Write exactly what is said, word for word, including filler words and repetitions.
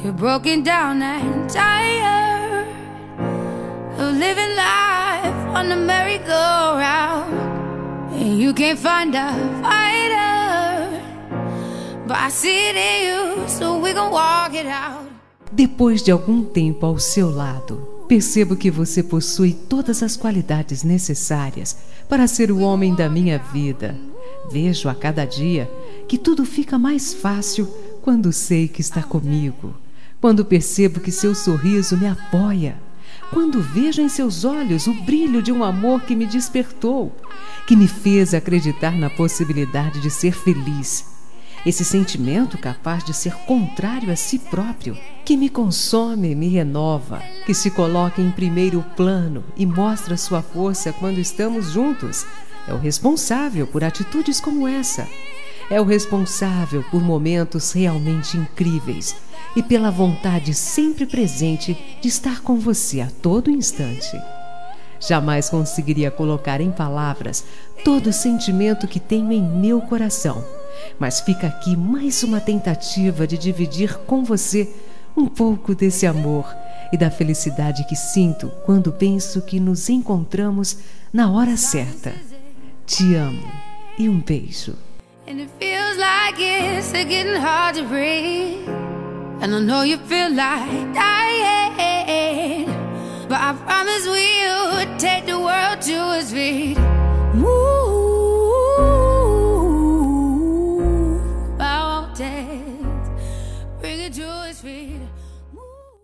You're broken down and tired of living life on the merry-go-round, and you can't find a fighter, but I see it in you, so we gon' walk it out. Depois de algum tempo ao seu lado, percebo que você possui todas as qualidades necessárias para ser o homem da minha vida. Vejo a cada dia que tudo fica mais fácil quando sei que está comigo, quando percebo que seu sorriso me apoia, quando vejo em seus olhos o brilho de um amor que me despertou, que me fez acreditar na possibilidade de ser feliz. Esse sentimento capaz de ser contrário a si próprio, que me consome, me renova, que se coloca em primeiro plano e mostra sua força quando estamos juntos, é o responsável por atitudes como essa. É o responsável por momentos realmente incríveis e pela vontade sempre presente de estar com você a todo instante. Jamais conseguiria colocar em palavras todo o sentimento que tenho em meu coração, mas fica aqui mais uma tentativa de dividir com você um pouco desse amor e da felicidade que sinto quando penso que nos encontramos na hora certa. Te amo e um beijo. And it feels like it's getting hard to breathe, and I know you feel like dying, but I promise we'll take the world to its feet.